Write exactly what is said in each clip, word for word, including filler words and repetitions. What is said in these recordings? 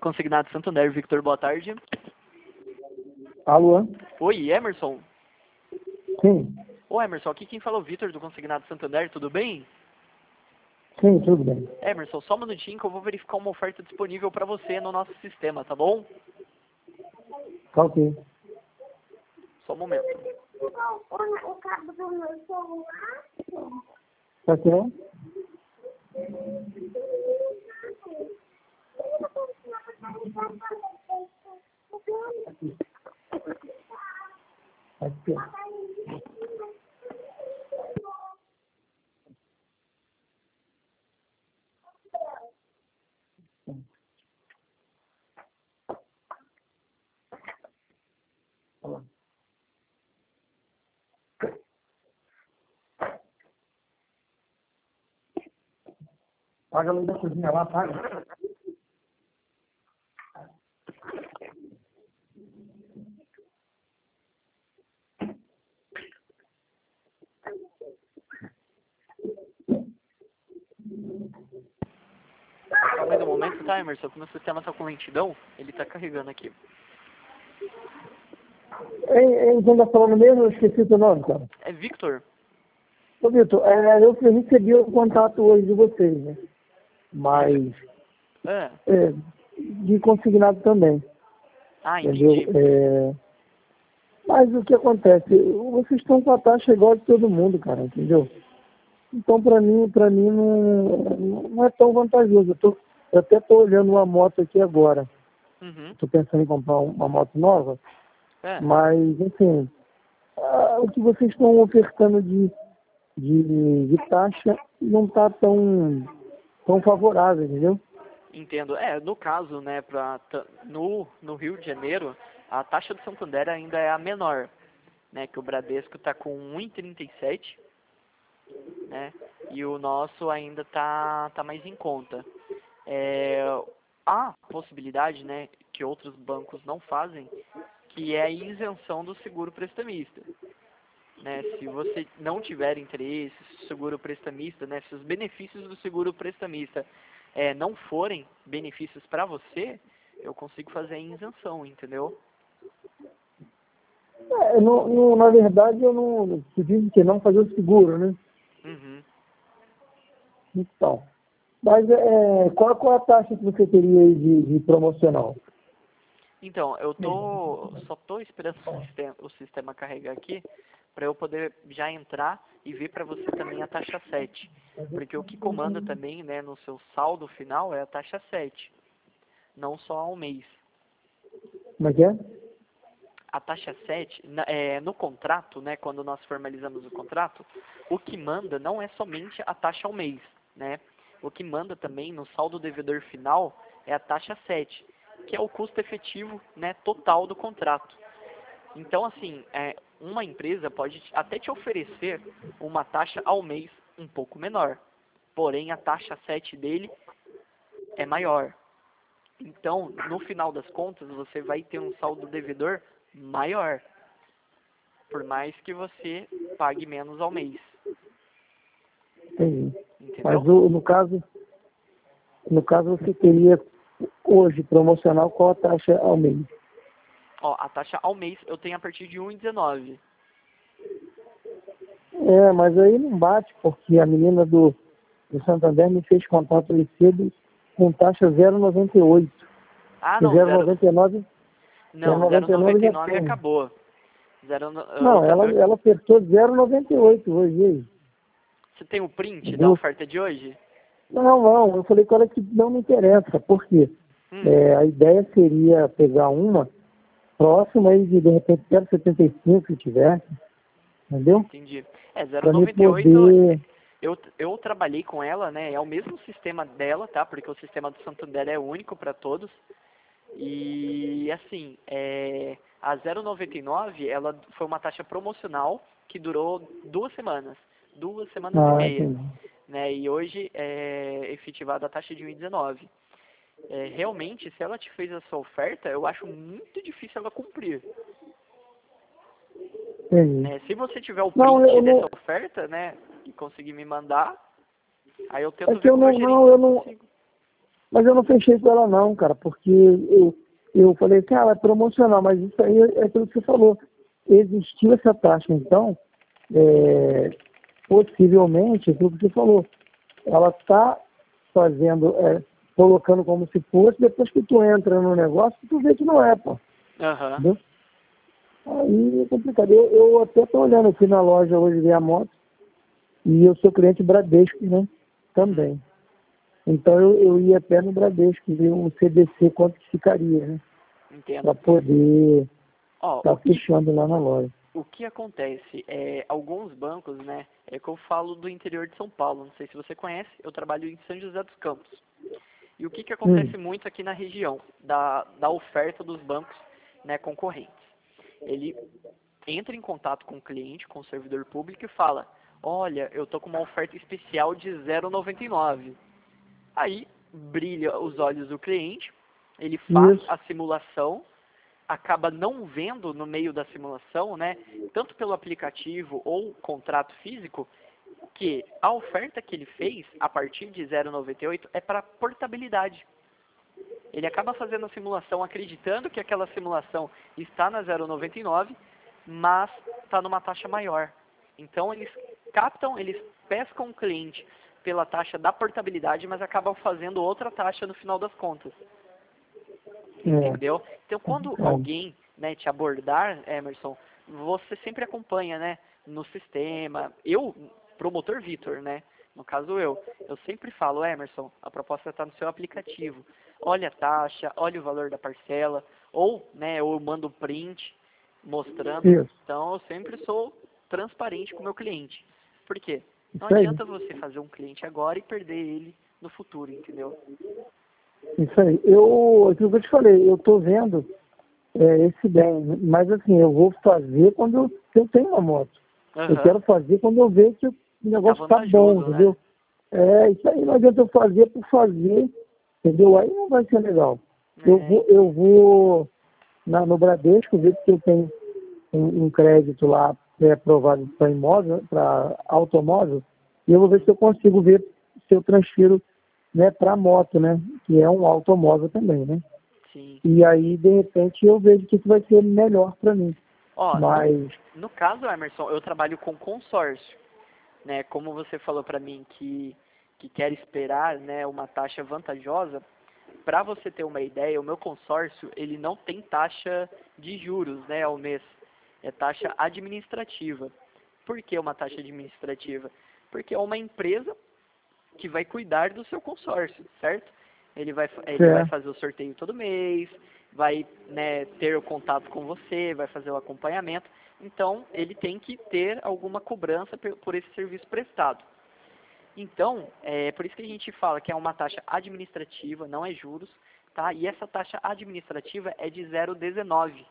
Consignado Santander, Victor, boa tarde. Alô? Oi, Emerson. Sim, Ô, Emerson, aqui quem fala é o Victor do Consignado Santander, tudo bem? sim, tudo bem. Emerson, só um minutinho que eu vou verificar uma oferta disponível para você no nosso sistema, tá bom? Tá ok. Só um momento. O cabo do meu celular. Tá ok? Aqui. Olha lá. Paga a luz da cozinha lá, paga. Só mais um momento, tá, Emerson? Que meu sistema tá com lentidão, ele tá carregando aqui. Ei, ei, quem tá falando mesmo? Eu esqueci o teu nome, cara. É Victor? Ô, Vitor, é, eu recebi o contato hoje de vocês, né? Mas, É. é, de consignado também, Ah, entendeu? entendi. É, mas o que acontece? Vocês estão com a taxa igual de todo mundo, cara, entendeu? Então, para mim, para mim não, não é tão vantajoso. Eu, tô, eu até estou olhando uma moto aqui agora. Uhum. Estou pensando em comprar uma moto nova, É. mas, enfim, ah, o que vocês estão ofertando de, de, de taxa não está tão, tão favorável, entendeu? Entendo. É, no caso, né, pra, t- no, no Rio de Janeiro, a taxa do Santander ainda é a menor, né, que o Bradesco tá com um vírgula trinta e sete, né, e o nosso ainda tá, tá mais em conta. É, há possibilidade, né, que outros bancos não fazem, que é a isenção do seguro prestamista. Né, se você não tiver interesse, se o seguro prestamista, né, se os benefícios do seguro prestamista é, não forem benefícios para você, eu consigo fazer a isenção, entendeu? É, não, não, na verdade, eu não. Se dizem que não fazer o seguro, né? Uhum. Então. Mas é, qual, qual a taxa que você teria aí de, de promocional? Então, eu tô só tô esperando o sistema, o sistema carregar aqui para eu poder já entrar e ver para você também a taxa sete. Porque o que comanda também, né, no seu saldo final é a taxa sete, não só ao mês. Como é que é? A taxa sete, na- é, no contrato, né, quando nós formalizamos o contrato, o que manda não é somente a taxa ao mês, né? O que manda também no saldo devedor final é a taxa sete, que é o custo efetivo, né, total do contrato. Então, assim, é, uma empresa pode te- até te oferecer uma taxa ao mês um pouco menor, porém a taxa sete dele é maior. Então, no final das contas, você vai ter um saldo devedor maior, por mais que você pague menos ao mês, Entendi. Mas entendeu? o, no caso, no caso você teria hoje promocional qual a taxa ao mês? Ó, a taxa ao mês eu tenho a partir de um vírgula dezenove. É, mas aí não bate, porque a menina do, do Santander me fez contato ali cedo com taxa zero vírgula noventa e oito. Ah, E não, zero vírgula zero, noventa e nove, não, zero vírgula noventa e nove já zero vírgula noventa e nove tem. acabou. Zero, no- eu, Não, ta- ela, eu, ela apertou zero vírgula noventa e oito hoje. E aí? você tem o print da Entendeu? oferta de hoje? Não, não, eu falei com ela que não me interessa, porque Hum, é, a ideia seria pegar uma próxima aí de, de repente, zero vírgula setenta e cinco se tiver, entendeu? entendi. É, Para me zero vírgula noventa e oito, poder. eu, eu trabalhei com ela, né? É o mesmo sistema dela, tá? Porque o sistema do Santander é único para todos. E assim, é, a zero vírgula noventa e nove, ela foi uma taxa promocional que durou duas semanas, duas semanas e Ah, meia, entendi. né? E hoje é efetivada a taxa de um vírgula dezenove. É, realmente, se ela te fez essa oferta, eu acho muito difícil ela cumprir. Entendi. Né? Se você tiver o Não, print eu dessa não. oferta, né, e conseguir me mandar, aí eu É tento que ver eu com o meu não, gerente não, se eu eu não. consigo. Mas eu não fechei com ela não, cara, porque eu, eu falei, cara, é promocional, mas isso aí é aquilo que você falou. Existiu essa taxa, então, é, possivelmente, aquilo que você falou, ela está fazendo, é, colocando como se fosse, depois que tu entra no negócio, tu vê que não é, pô. Aham. Entendeu? Aí é complicado. Eu, eu até tô olhando, eu fui na loja hoje ver a moto, e eu sou cliente Bradesco, né? Também. Então eu, eu ia até no Bradesco ver um C D C quanto que ficaria, né? Entendo. Para poder Ó, estar o que, fechando lá na loja. o que acontece é, alguns bancos, né, é que eu falo do interior de São Paulo, não sei se você conhece, eu trabalho em São José dos Campos. E o que que acontece Hum. muito aqui na região, da, da oferta dos bancos, né, concorrentes? Ele entra em contato com o cliente, com o servidor público e fala, olha, eu tô com uma oferta especial de zero vírgula noventa e nove. Aí brilha os olhos do cliente, ele faz Isso. a simulação, acaba não vendo no meio da simulação, né, tanto pelo aplicativo ou contrato físico, que a oferta que ele fez a partir de zero vírgula noventa e oito é para portabilidade. Ele acaba fazendo a simulação acreditando que aquela simulação está na zero vírgula noventa e nove, mas está numa taxa maior. Então eles captam, eles pescam o cliente pela taxa da portabilidade, mas acabam fazendo outra taxa no final das contas. É. Entendeu? Então quando É. alguém, né, te abordar, Emerson, você sempre acompanha, né, no sistema. Eu, promotor Vitor, né, no caso eu, eu sempre falo, Emerson, a proposta está no seu aplicativo. Olha a taxa, olha o valor da parcela, ou, né, eu mando print mostrando. Isso. Então eu sempre sou transparente com o meu cliente. Por quê? Não Isso aí. adianta você fazer um cliente agora e perder ele no futuro, entendeu? Isso aí. Eu, aquilo que eu te falei, eu tô vendo é, esse bem, mas assim, eu vou fazer quando eu, eu tenho uma moto. Aham. Eu quero fazer quando eu ver que o negócio tá, bom, vantajoso, né? entendeu? É, isso aí não adianta eu fazer por fazer, entendeu? Aí não vai ser legal. Eu É, vou, eu vou na, no Bradesco ver que eu tenho um, um crédito lá pré-aprovado para imóvel, para automóvel, e eu vou ver se eu consigo ver se eu transfiro, né, para moto, né? Que é um automóvel também, né? sim. E aí, de repente, eu vejo que isso vai ser melhor para mim. Ó, Mas, no, no caso, Emerson, eu trabalho com consórcio, né? Como você falou para mim que, que quer esperar, né, uma taxa vantajosa, para você ter uma ideia, o meu consórcio, ele não tem taxa de juros, né, ao mês. É taxa administrativa. Por que uma taxa administrativa? Porque é uma empresa que vai cuidar do seu consórcio, certo? Ele vai, ele vai é, fazer o sorteio todo mês, vai, né, ter o contato com você, vai fazer o acompanhamento. Então, ele tem que ter alguma cobrança por, por esse serviço prestado. Então, é por isso que a gente fala que é uma taxa administrativa, não é juros, tá? E essa taxa administrativa é de zero vírgula dezenove.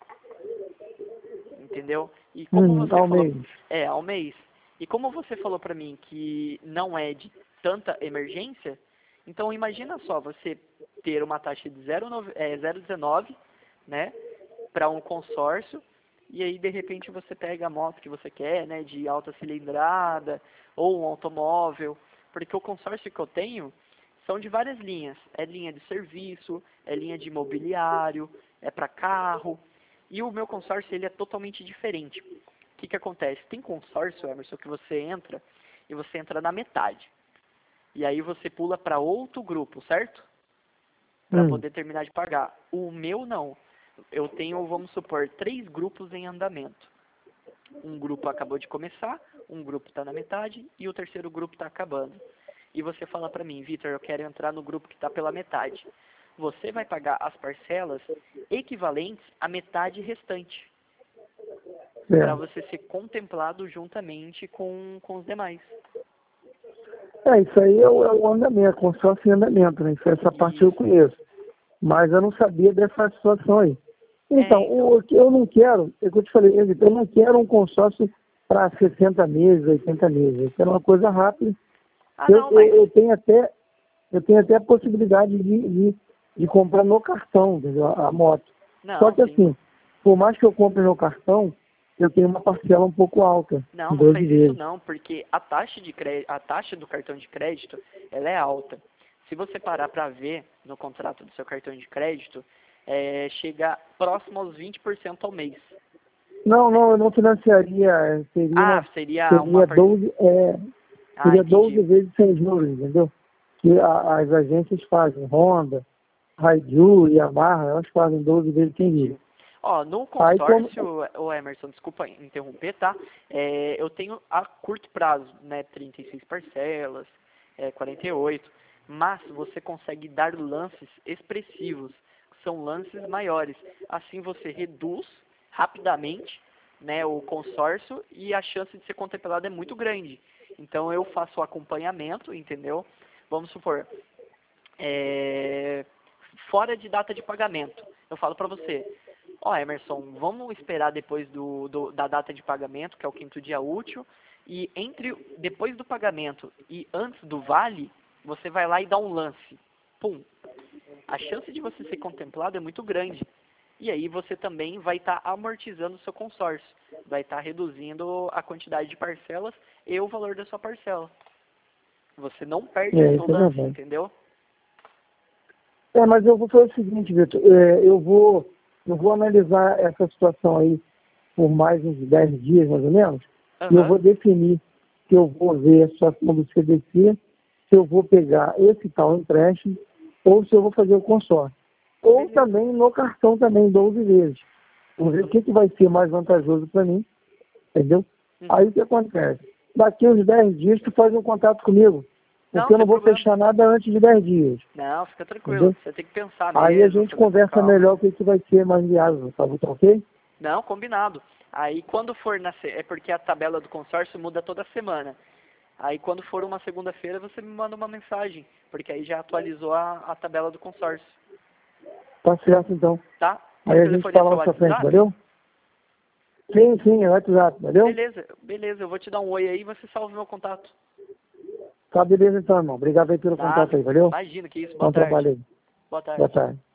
Entendeu? E como hum, você ao falou, mês. é, ao mês. E como você falou pra mim que não é de tanta emergência, então imagina só você ter uma taxa de zero vírgula dezenove, né, para um consórcio, e aí de repente você pega a moto que você quer, né, de alta cilindrada, ou um automóvel, porque o consórcio que eu tenho são de várias linhas. É linha de serviço, é linha de imobiliário, é para carro. E o meu consórcio, ele é totalmente diferente. O que que acontece? Tem consórcio, Emerson, que você entra e você entra na metade. E aí você pula para outro grupo, certo? Para Hum, poder terminar de pagar. O meu não. Eu tenho, vamos supor, três grupos em andamento. Um grupo acabou de começar, um grupo está na metade e o terceiro grupo está acabando. E você fala para mim, Vitor, eu quero entrar no grupo que está pela metade. Você vai pagar as parcelas equivalentes à metade restante, para é. você ser contemplado juntamente com, com os demais. É, isso aí é o, é o andamento, consórcio em andamento, né? Isso, essa parte eu Isso. conheço. Mas eu não sabia dessa situação aí. É, Então, então. o que eu não quero, é o que eu te falei, eu não quero um consórcio para sessenta meses, oitenta meses. Eu quero uma coisa rápida. Ah, Eu, não, eu, mas... eu tenho até, eu tenho até a possibilidade de, de, de comprar no cartão, entendeu? A, a moto. Só Não, que sim. assim, por mais que eu compre no cartão, eu tenho uma parcela um pouco alta, Não, não doze faz isso vezes. não, porque a taxa de crédito, a taxa do cartão de crédito, ela é alta. Se você parar para ver no contrato do seu cartão de crédito, é, chega próximo aos vinte por cento ao mês. Não, não, eu não financiaria, é, seria, Ah, seria, seria uma... par- doze, é, Ah, seria entendi. doze vezes sem juros, entendeu? Que a- as agências fazem, Honda, Raidu, Yamaha, elas fazem doze vezes sem juros. Entendi. Ó, no Aí, como- consórcio, ô Emerson, desculpa interromper, tá? É, eu tenho a curto prazo, né, trinta e seis parcelas, é, quarenta e oito, mas você consegue dar lances expressivos, que são lances maiores. Assim você reduz rapidamente, né, o consórcio e a chance de ser contemplado é muito grande. Então eu faço o acompanhamento, entendeu? Vamos supor, é, fora de data de pagamento, eu falo para você, ó Emerson, vamos esperar depois do, do- da data de pagamento, que é o quinto dia útil, e entre depois do pagamento e antes do vale, você vai lá e dá um lance. Pum. A chance de você ser contemplado é muito grande. E aí você também vai estar amortizando o seu consórcio. Vai estar reduzindo a quantidade de parcelas e o valor da sua parcela. Você não perde É, o seu isso é lance, verdade. entendeu? É, mas eu vou fazer o seguinte, Vitor, é, eu vou, eu vou analisar essa situação aí por mais uns dez dias, mais ou menos, e eu Aham. vou definir se eu vou ver a situação do C D C, se eu vou pegar esse tal empréstimo, ou se eu vou fazer o consórcio. Ou Beleza. também no cartão também, doze vezes. Vou ver o que, que vai ser mais vantajoso para mim, entendeu? Uhum. Aí o que acontece? Daqui uns dez dias tu faz um contato comigo, Não, porque eu sem não vou problema. fechar nada antes de dez dias. Não, fica tranquilo. Entendeu? Você tem que pensar mesmo. Aí a gente fazer com conversa calma. melhor o que, que vai ser mais viável, tá bom, tá ok? Não, combinado. Aí quando for na se- é porque a tabela do consórcio muda toda semana. Aí quando for uma segunda-feira você me manda uma mensagem, porque aí já atualizou a, a tabela do consórcio, Tá certo então. tá? Aí Esse a gente telefone é fala seu mais pra frente, WhatsApp? valeu? Sim, sim, é o WhatsApp, valeu? Beleza, beleza, eu vou te dar um oi aí e você salva meu contato. Tá, beleza então, irmão. Obrigado aí pelo Nada, contato aí, valeu? imagina que isso, boa Bom tarde. trabalho aí. Boa tarde. Boa tarde.